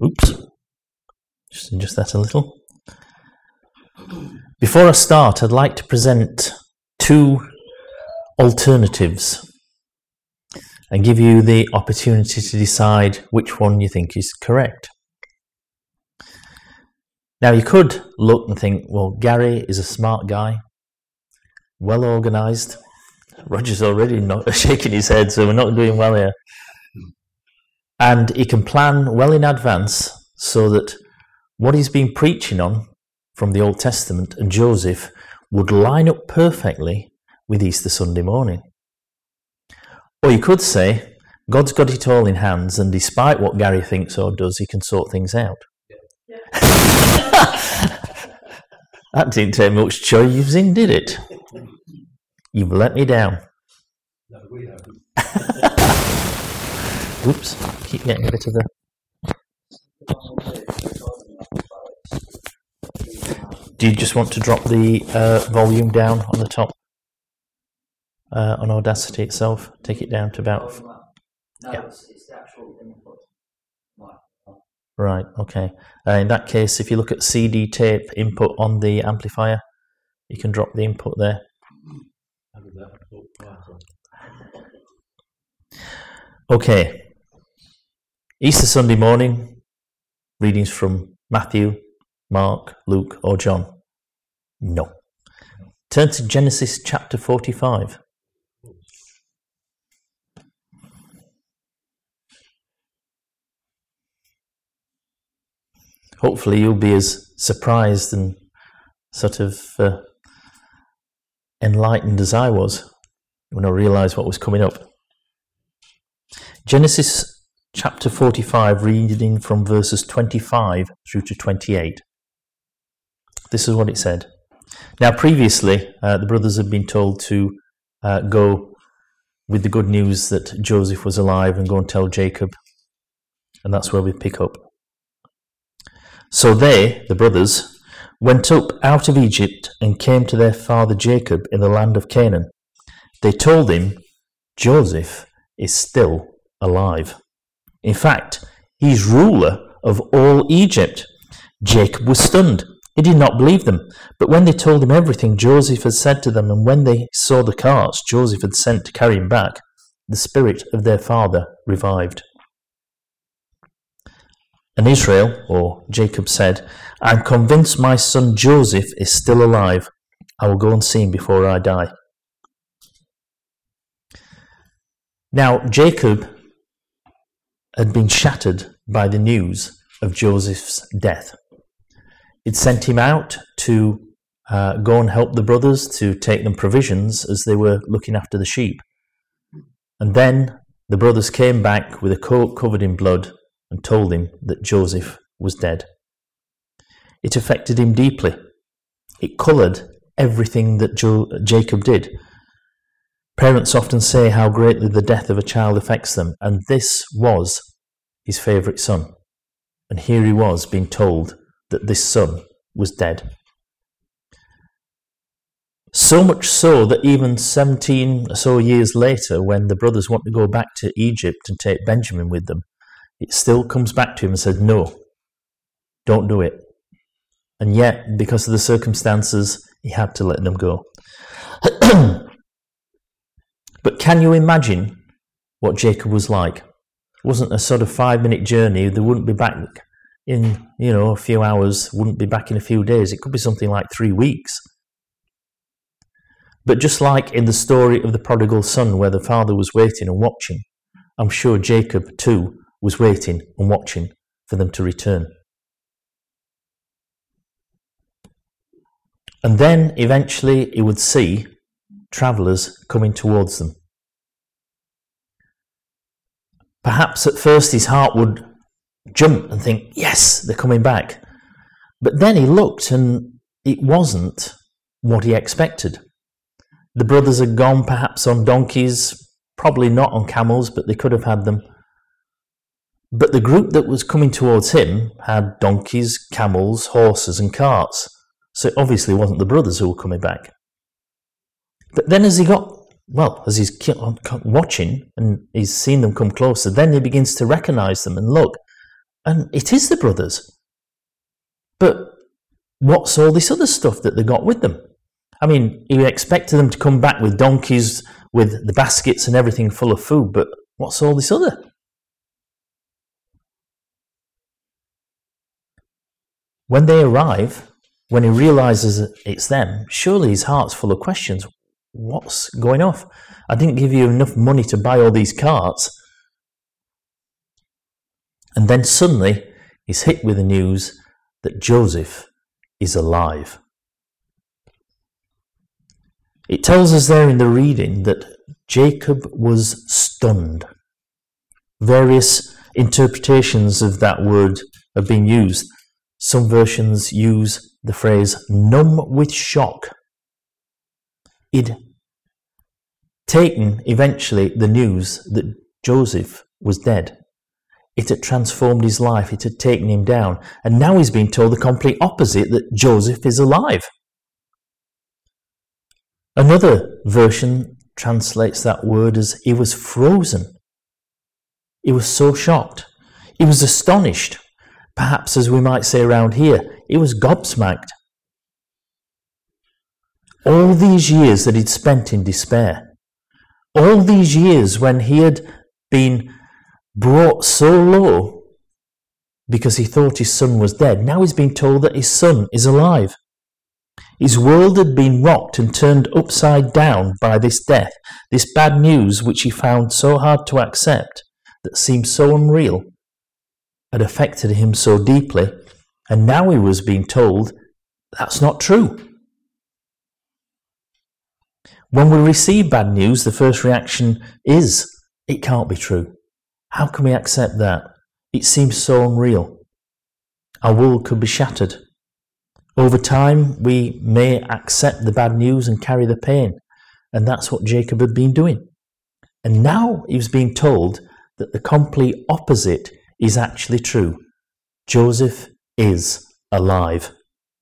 Oops. Just adjust that a little. Before I start, I'd like to present two alternatives and give you the opportunity to decide which one you think is correct. Now, you could look and think, well, Gary is a smart guy, well organised. Roger's already not shaking his head, so we're not doing well here. And he can plan well in advance so that what he's been preaching on from the Old Testament and Joseph would line up perfectly with Easter Sunday morning. Or you could say, God's got it all in hands, and despite what Gary thinks or does, he can sort things out. Yeah. That didn't take much choosing, did it? You've let me down. No, we haven't. Oops, keep getting a bit of the... Do you just want to drop the volume down on the top? On Audacity itself, take it down to about... No, yeah. It's the actual input. Right, okay. In that case, if you look at CD tape input on the amplifier, you can drop the input there. Okay. Easter Sunday morning, readings from Matthew, Mark, Luke, or John? No. Turn to Genesis chapter 45. Hopefully you'll be as surprised and sort of enlightened as I was when I realised what was coming up. Genesis chapter 45, reading from verses 25 through to 28. This is what it said. Now previously, the brothers had been told to go with the good news that Joseph was alive and go and tell Jacob. And that's where we pick up. So they, the brothers, went up out of Egypt and came to their father Jacob in the land of Canaan. They told him, Joseph is still alive. In fact, he's ruler of all Egypt. Jacob was stunned. He did not believe them. But when they told him everything Joseph had said to them, and when they saw the carts Joseph had sent to carry him back, the spirit of their father revived. And Israel, or Jacob, said, I'm convinced my son Joseph is still alive. I will go and see him before I die. Now, Jacob had been shattered by the news of Joseph's death. It sent him out to go and help the brothers to take them provisions as they were looking after the sheep. And then the brothers came back with a coat covered in blood and told him that Joseph was dead. It affected him deeply. It coloured everything that Jacob did. Parents often say how greatly the death of a child affects them, and this was his favourite son. And here he was being told that this son was dead. So much so that even 17 or so years later, when the brothers want to go back to Egypt and take Benjamin with them, it still comes back to him and says, no, don't do it. And yet, because of the circumstances, he had to let them go. But can you imagine what Jacob was like? It wasn't a sort of 5-minute journey. They wouldn't be back in, a few hours, wouldn't be back in a few days. It could be something like 3 weeks. But just like in the story of the prodigal son, where the father was waiting and watching, I'm sure Jacob too was waiting and watching for them to return. And then eventually he would see travellers coming towards them. Perhaps at first his heart would jump and think, yes, they're coming back. But then he looked and it wasn't what he expected. The brothers had gone perhaps on donkeys, probably not on camels, but they could have had them. But the group that was coming towards him had donkeys, camels, horses and carts. So it obviously wasn't the brothers who were coming back. But then as he's watching and he's seen them come closer, then he begins to recognise them and look, And it is the brothers. But what's all this other stuff that they got with them? I mean, you expected them to come back with donkeys, with the baskets and everything full of food, but what's all this other? When they arrive, when he realises it's them, surely his heart's full of questions. What's going off? I didn't give you enough money to buy all these carts. And then suddenly he's hit with the news that Joseph is alive. It tells us there in the reading that Jacob was stunned. Various interpretations of that word have been used. Some versions use the phrase numb with shock. He'd taken eventually the news that Joseph was dead. It had transformed his life. It had taken him down. And now he's been told the complete opposite, that Joseph is alive. Another version translates that word as he was frozen. He was so shocked. He was astonished. Perhaps, as we might say around here, he was gobsmacked. All these years that he'd spent in despair, all these years when he had been brought so low because he thought his son was dead, now he's been told that his son is alive. His world had been rocked and turned upside down by this death, this bad news which he found so hard to accept, that seemed so unreal, had affected him so deeply, and now he was being told that's not true. When we receive bad news, the first reaction is, it can't be true. How can we accept that? It seems so unreal. Our world could be shattered. Over time, we may accept the bad news and carry the pain, and that's what Jacob had been doing. And now he was being told that the complete opposite is actually true. Joseph is alive.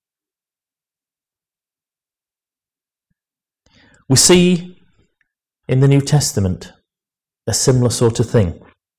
We see in the New Testament a similar sort of thing.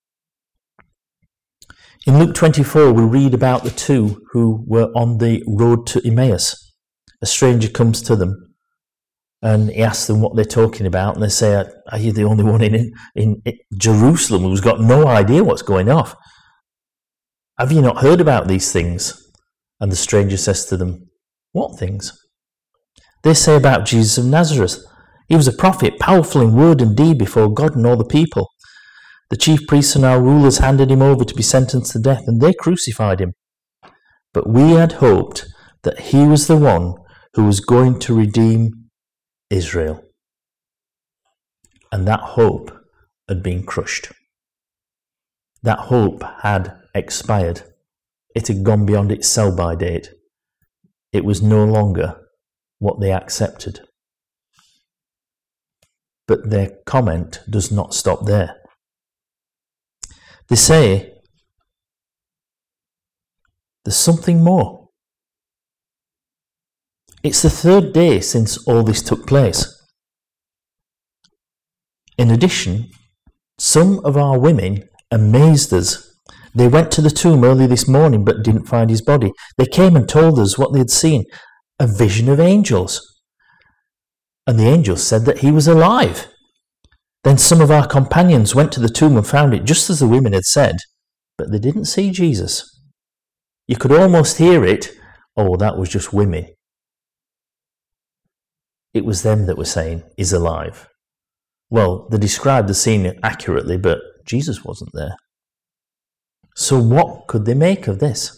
In Luke 24, we read about the two who were on the road to Emmaus. A stranger comes to them and he asks them what they're talking about, and they say, are you the only one in Jerusalem who's got no idea what's going on? Have you not heard about these things? And the stranger says to them, what things? They say about Jesus of Nazareth. He was a prophet, powerful in word and deed before God and all the people. The chief priests and our rulers handed him over to be sentenced to death, and they crucified him. But we had hoped that he was the one who was going to redeem Israel. And that hope had been crushed. That hope had expired. It had gone beyond its sell-by date. It was no longer what they accepted. But their comment does not stop there. They say, there's something more. It's the third day since all this took place. In addition, some of our women amazed us. They went to the tomb early this morning but didn't find his body. They came and told us what they had seen, a vision of angels. And the angels said that he was alive. Then some of our companions went to the tomb and found it just as the women had said, but they didn't see Jesus. You could almost hear it, oh, that was just women. It was them that were saying, he's alive. Well, they described the scene accurately, but Jesus wasn't there. So what could they make of this?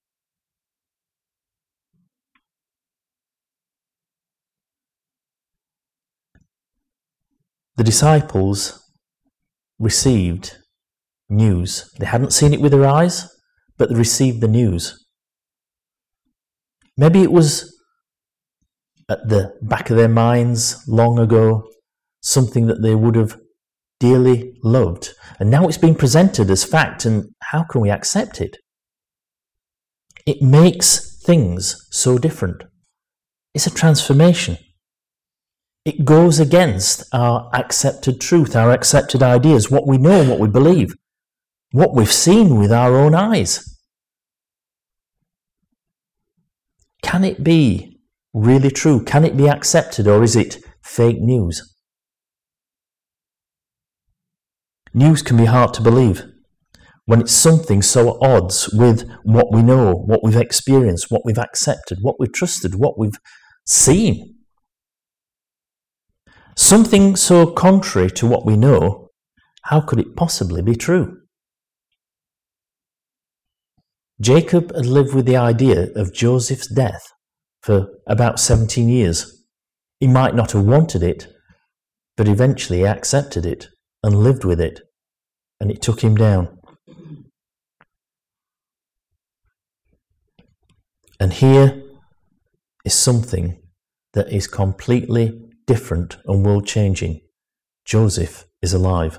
The disciples received news. They hadn't seen it with their eyes, but they received the news. Maybe it was at the back of their minds long ago, something that they would have dearly loved. And now it's been presented as fact, and how can we accept it? It makes things so different. It's a transformation. It goes against our accepted truth, our accepted ideas, what we know and what we believe. what we've seen with our own eyes. Can it be really true? Can it be accepted, or is it fake news? News can be hard to believe when it's something so at odds with what we know, what we've experienced, what we've accepted, what we've trusted, what we've seen. Something so contrary to what we know, how could it possibly be true? Jacob had lived with the idea of Joseph's death for about 17 years. He might not have wanted it, but eventually he accepted it and lived with it, and it took him down. And here is something that is completely different and world-changing. Joseph is alive.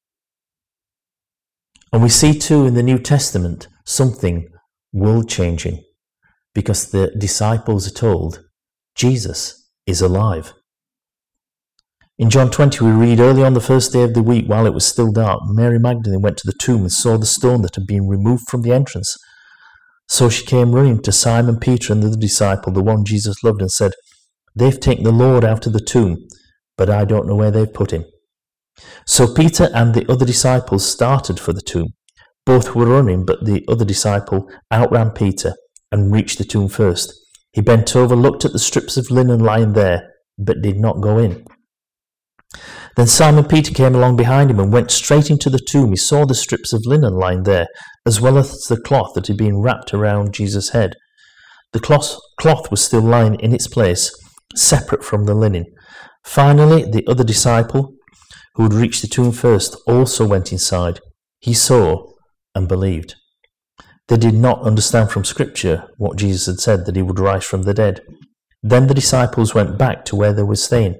And we see too in the New Testament something world-changing, because the disciples are told Jesus is alive. In John 20 we read, early on the first day of the week, while it was still dark, Mary Magdalene went to the tomb and saw the stone that had been removed from the entrance. So she came running to Simon Peter and the other disciple, the one Jesus loved, and said, "They've taken the Lord out of the tomb, but I don't know where they've put him." So Peter and the other disciples started for the tomb. Both were running, but the other disciple outran Peter and reached the tomb first. He bent over, looked at the strips of linen lying there, but did not go in. Then Simon Peter came along behind him and went straight into the tomb. He saw the strips of linen lying there, as well as the cloth that had been wrapped around Jesus' head. The cloth was still lying in its place, separate from the linen. Finally, the other disciple, who had reached the tomb first, also went inside. He saw and believed. They did not understand from Scripture what Jesus had said, that he would rise from the dead. Then the disciples went back to where they were staying.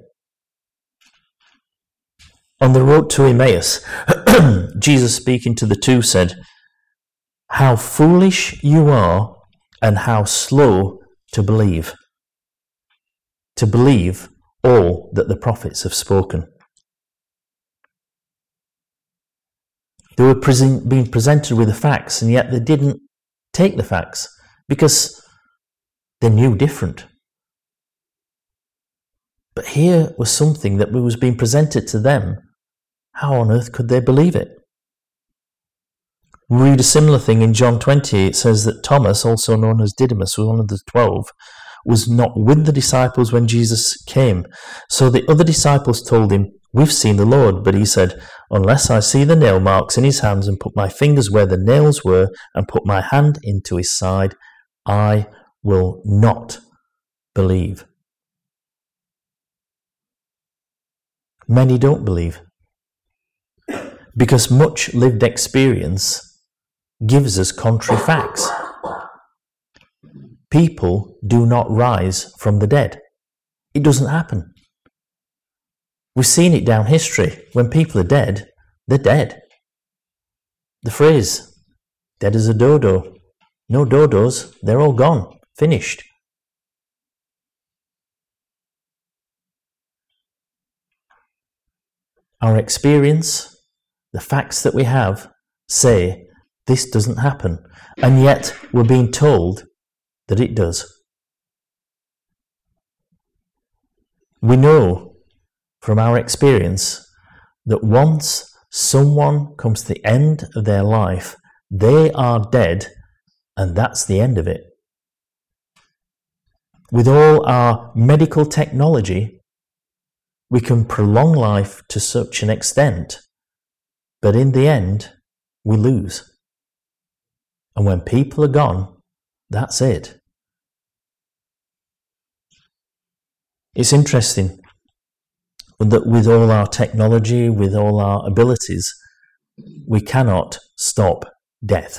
On the road to Emmaus, Jesus, speaking to the two, said, "How foolish you are, and how slow to believe all that the prophets have spoken." They were being presented with the facts, and yet they didn't take the facts because they knew different. But here was something that was being presented to them. How on earth could they believe it? We read a similar thing in John 20. It says that Thomas, also known as Didymus, one of the 12, was not with the disciples when Jesus came. So the other disciples told him, "We've seen the Lord." But he said, "Unless I see the nail marks in his hands and put my fingers where the nails were and put my hand into his side, I will not believe." Many don't believe because much lived experience gives us contrary facts. People do not rise from the dead. It doesn't happen. We've seen it down history. When people are dead, they're dead. The phrase, "dead as a dodo." No dodos, they're all gone, finished. Our experience, the facts that we have, say this doesn't happen, and yet we're being told that it does. We know from our experience that once someone comes to the end of their life, they are dead, and that's the end of it. With all our medical technology, we can prolong life to such an extent, but in the end, we lose. And when people are gone, that's it. It's interesting that with all our technology, with all our abilities, we cannot stop death.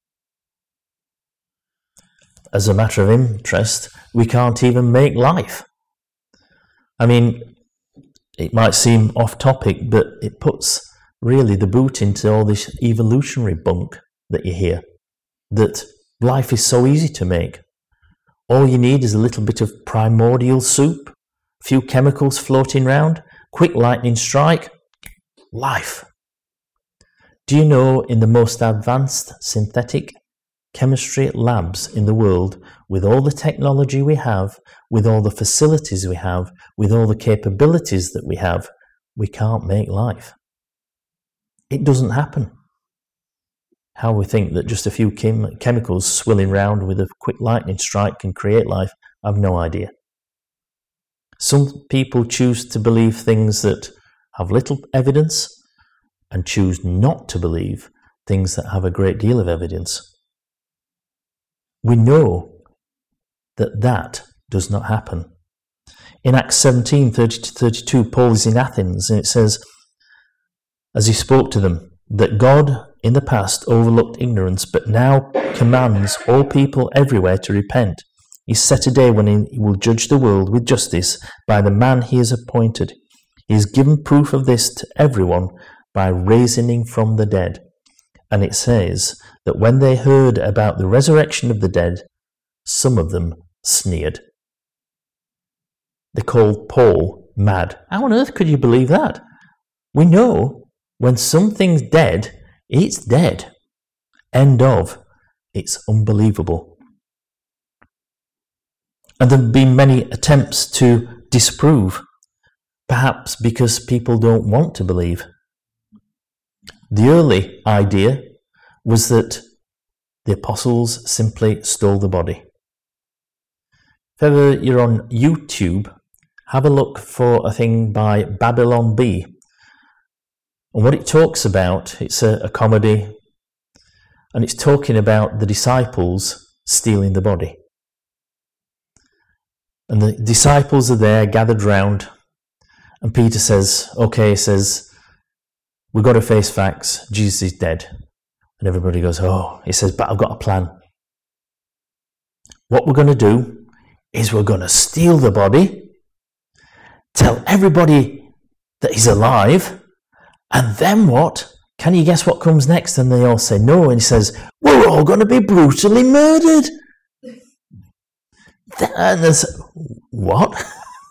As a matter of interest, we can't even make life. I mean, it might seem off topic, but it puts really the boot into all this evolutionary bunk that you hear, that life is so easy to make. All you need is a little bit of primordial soup, a few chemicals floating round, quick lightning strike, life. Do you know in the most advanced synthetic chemistry labs in the world, with all the technology we have, with all the facilities we have, with all the capabilities that we have, we can't make life? It doesn't happen. How we think that just a few chemicals swilling round with a quick lightning strike can create life, I've no idea. Some people choose to believe things that have little evidence and choose not to believe things that have a great deal of evidence. We know that that does not happen. In Acts 17, 30-32, Paul is in Athens, and it says, as he spoke to them, that God in the past overlooked ignorance, but now commands all people everywhere to repent. He set a day when he will judge the world with justice by the man he has appointed. He has given proof of this to everyone by raising him from the dead. And it says that when they heard about the resurrection of the dead, some of them sneered. They called Paul mad. How on earth could you believe that? We know when something's dead, it's dead. End of. It's unbelievable. And there have been many attempts to disprove, perhaps because people don't want to believe. The early idea was that the apostles simply stole the body. If ever you're on YouTube, have a look for a thing by Babylon Bee. And what it talks about, it's a comedy, and it's talking about the disciples stealing the body. And the disciples are there, gathered round, and Peter says, we've got to face facts, Jesus is dead. And everybody goes, he says, but I've got a plan. What we're going to do is we're going to steal the body, tell everybody that he's alive, and then what? Can you guess what comes next? And they all say no, and he says, we're all going to be brutally murdered. And there's, what?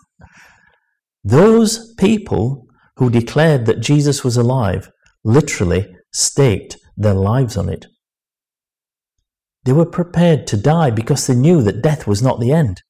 Those people who declared that Jesus was alive literally staked their lives on it. They were prepared to die because they knew that death was not the end.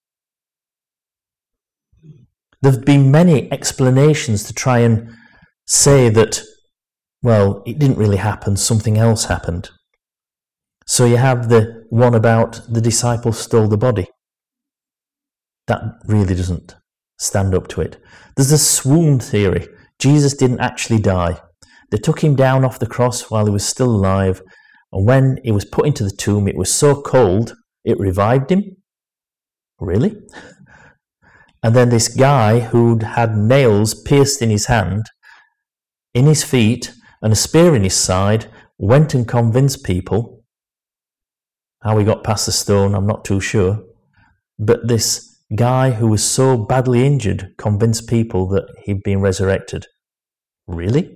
There have been many explanations to try and say that, well, it didn't really happen, something else happened. So you have the one about the disciples stole the body. That really doesn't stand up to it. There's a swoon theory. Jesus didn't actually die. They took him down off the cross while he was still alive, and when he was put into the tomb, it was so cold, it revived him. Really? And then this guy who'd had nails pierced in his hand, in his feet, and a spear in his side, went and convinced people. How he got past the stone, I'm not too sure. But this guy who was so badly injured convinced people that he'd been resurrected. Really?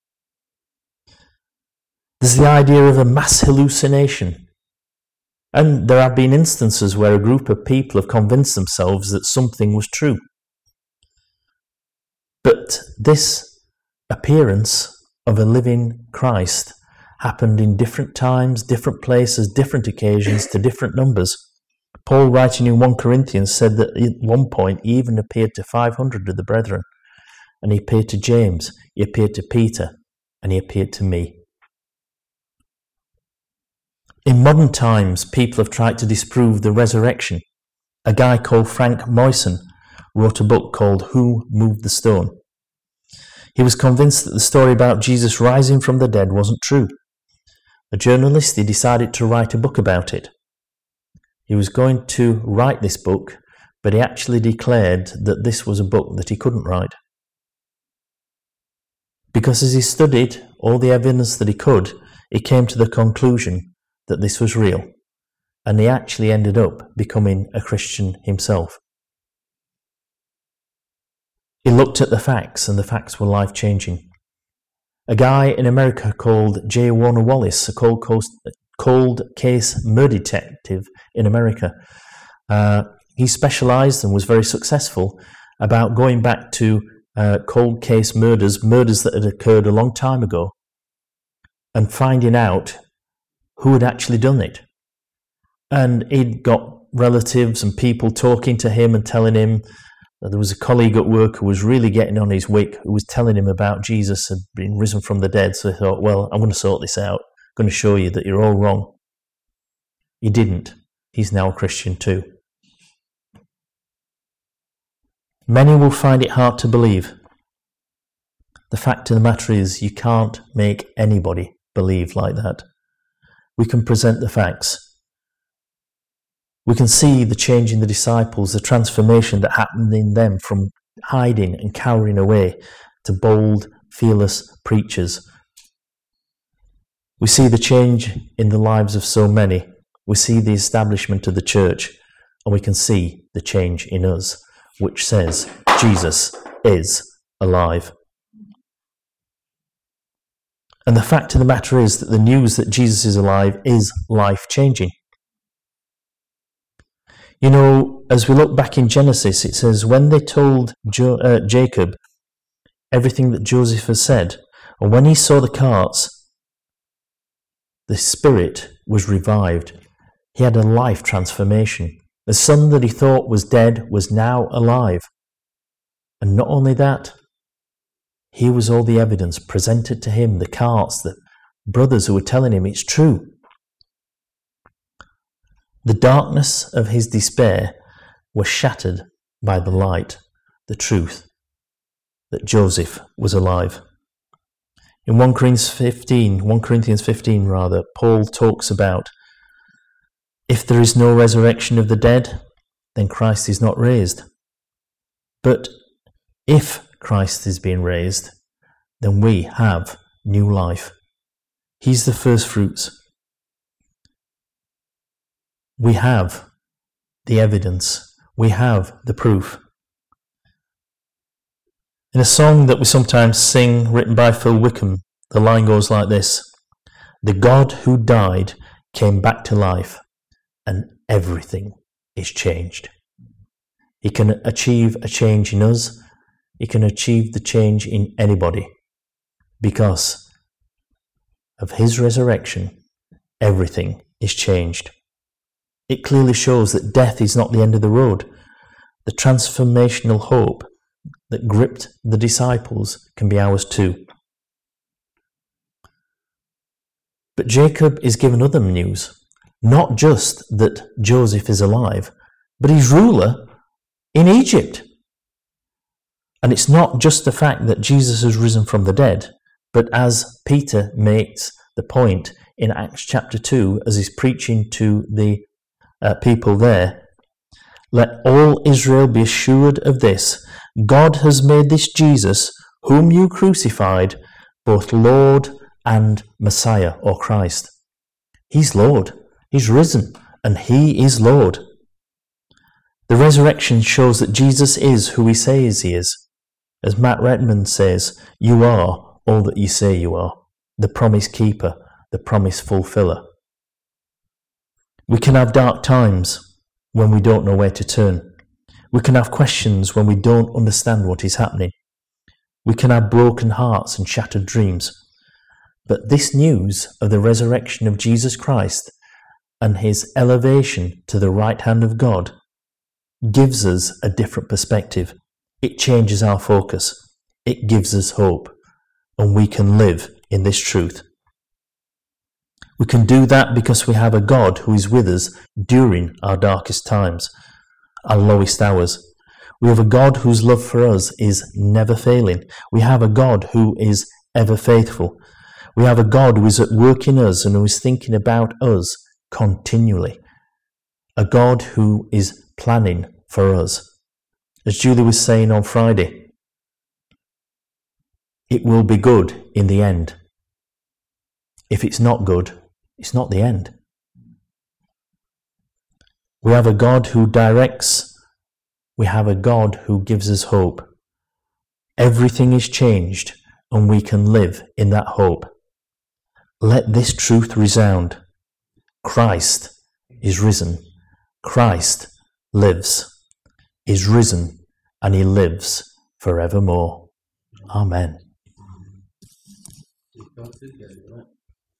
There's the idea of a mass hallucination. And there have been instances where a group of people have convinced themselves that something was true. But this appearance of a living Christ happened in different times, different places, different occasions, to different numbers. Paul, writing in 1 Corinthians, said that at one point he even appeared to 500 of the brethren. And he appeared to James, he appeared to Peter, and he appeared to me. In modern times, people have tried to disprove the resurrection. A guy called Frank Moysen wrote a book called Who Moved the Stone? He was convinced that the story about Jesus rising from the dead wasn't true. A journalist, he decided to write a book about it. He was going to write this book, but he actually declared that this was a book that he couldn't write. Because as he studied all the evidence that he could, he came to the conclusion that this was real, and he actually ended up becoming a Christian himself. He looked at the facts, and the facts were life-changing. A guy in America called J. Warner Wallace, a cold case murder detective in America, he specialised and was very successful about going back to cold case murders that had occurred a long time ago. and finding out who had actually done it. And he'd got relatives and people talking to him and telling him that there was a colleague at work who was really getting on his wick, who was telling him about Jesus had been risen from the dead. So he thought, well, I'm going to sort this out. I'm going to show you that you're all wrong. He didn't. He's now a Christian too. Many will find it hard to believe. The fact of the matter is, you can't make anybody believe like that. We can present the facts. We can see the change in the disciples, the transformation that happened in them from hiding and cowering away to bold, fearless preachers. We see the change in the lives of so many. We see the establishment of the church, and we can see the change in us, which says Jesus is alive. And the fact of the matter is that the news that Jesus is alive is life-changing. You know, as we look back in Genesis, it says, when they told Jacob everything that Joseph had said, and when he saw the carts, the spirit was revived. He had a life transformation. The son that he thought was dead was now alive. And not only that, here was all the evidence presented to him, the carts, the brothers who were telling him it's true. The darkness of his despair was shattered by the light, the truth, that Joseph was alive. In 1 Corinthians 15, Paul talks about, if there is no resurrection of the dead, then Christ is not raised. But if Christ is being raised, then we have new life. He's the first fruits. We have the evidence. We have the proof. In a song that we sometimes sing, written by Phil Wickham, the line goes like this: the God who died came back to life, and everything is changed. He can achieve a change in us. He can achieve the change in anybody. Because of his resurrection, everything is changed. It clearly shows that death is not the end of the road. The transformational hope that gripped the disciples can be ours too. But Jacob is given other news. Not just that Joseph is alive, but he's ruler in Egypt. And it's not just the fact that Jesus has risen from the dead, but as Peter makes the point in Acts chapter 2, as he's preaching to the people there, let all Israel be assured of this: God has made this Jesus, whom you crucified, both Lord and Messiah, or Christ. He's Lord. He's risen, and he is Lord. The resurrection shows that Jesus is who he says he is. As Matt Redman says, you are all that you say you are, the promise keeper, the promise fulfiller. We can have dark times when we don't know where to turn. We can have questions when we don't understand what is happening. We can have broken hearts and shattered dreams. But this news of the resurrection of Jesus Christ and his elevation to the right hand of God gives us a different perspective. It changes our focus. It gives us hope. And we can live in this truth. We can do that because we have a God who is with us during our darkest times, our lowest hours. We have a God whose love for us is never failing. We have a God who is ever faithful. We have a God who is at work in us and who is thinking about us continually. A God who is planning for us. As Julie was saying on Friday, it will be good in the end. If it's not good, it's not the end. We have a God who directs. We have a God who gives us hope. Everything is changed and we can live in that hope. Let this truth resound. Christ is risen. Christ lives, is risen, and he lives forevermore. Amen.